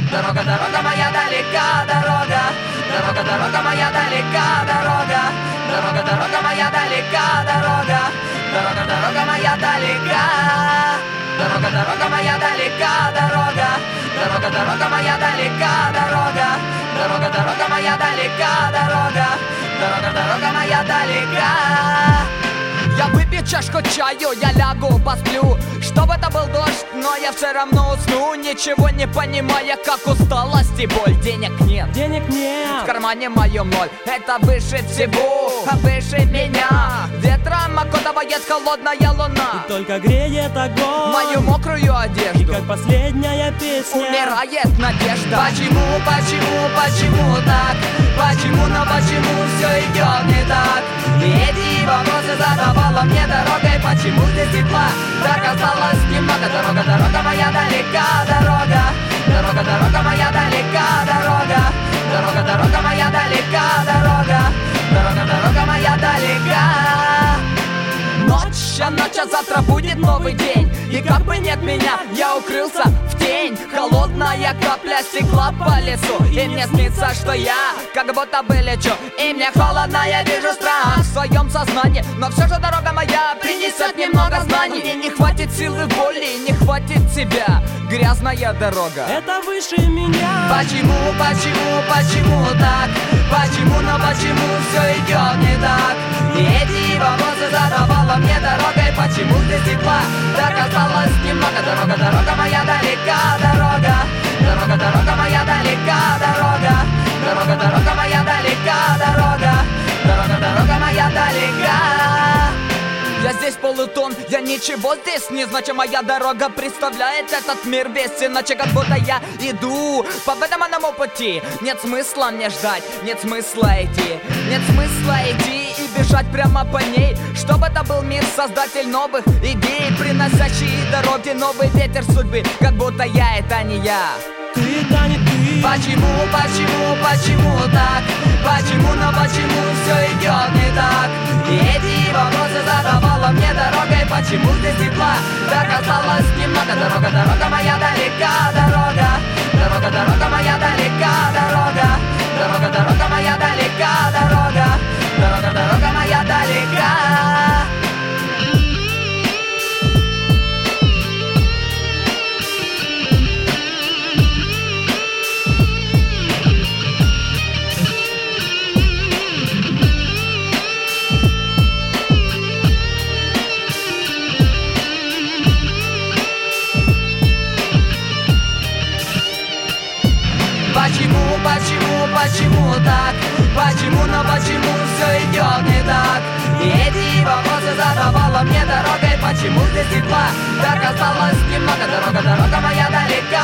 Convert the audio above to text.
Дорога, дорога моя далека, дорога. Дорога, дорога моя далека, дорога. Дорога, дорога моя далека, дорога. Дорога, дорога моя далека. Дорога, дорога моя далека, дорога. Дорога, дорога моя далека, дорога. Дорога, дорога моя далека, дорога. Дорога, дорога моя далека. Я выпью чашку чаю, я лягу, посплю, чтобы это был дождь, но я все равно усну, ничего не понимая, как усталость и боль. Денег нет, в кармане моем ноль, это выше всего, выше меня. Ветром окутывает холодная луна, и только греет огонь мою мокрую одежду, и как последняя песня умирает надежда. Почему, почему, почему так? Почему, но почему все идет не так? И эти вопросы задавала мне дорогой. Почему здесь тепла? Так осталось немного. Дорога, дорога моя далека, дорога. Дорога, дорога моя далека, дорога. Дорога, дорога моя далека, дорога. Дорога, дорога моя далека. Ночь, а ночь, а завтра будет новый день. И как бы нет меня, я укрылся в тень. Холодная капля стекла по лесу, и мне снится, что я как будто бы лечу. И мне холодно, я вижу страх в своем сознании. Но все же дорога моя принесет немного знаний. Мне не хватит силы воли, не хватит тебя. Грязная дорога, это выше меня. Почему, почему, почему так? Почему, но почему все идет не так? И эти вопросы задавала мне дорогой. Почему здесь тепла? Так осталось немного. Дорога, дорога моя далека, дорога. Дорога, дорога моя далека, дорога. Дорога, дорога моя далека, дорога. Дорога, дорога моя далека. Я здесь полутон, я ничего здесь не значу. Моя дорога представляет этот мир весь, иначе как будто я иду по выдуманному пути. Нет смысла мне ждать, нет смысла идти. Нет смысла идти и бежать прямо по ней. Чтобы это был мир, создатель новых идей, приносящий дороги новый ветер судьбы. Как будто я это не я. Ты это не ты. Почему, почему, почему так? Почему, но почему все идет не так? И эти вопросы задавала мне дорогой. Почему здесь тепла? Так осталось немного. Дорога, дорога моя далека, дорога. Дорога, дорога моя далека, дорога. Дорога, дорога моя далека, дорога. Дорога, дорога моя далека. Почему, почему, почему так? Почему, но почему все идет не так? И эти вопросы задавала мне дорогой. Почему здесь тепла? Так осталось немного. Дорога, дорога моя далека,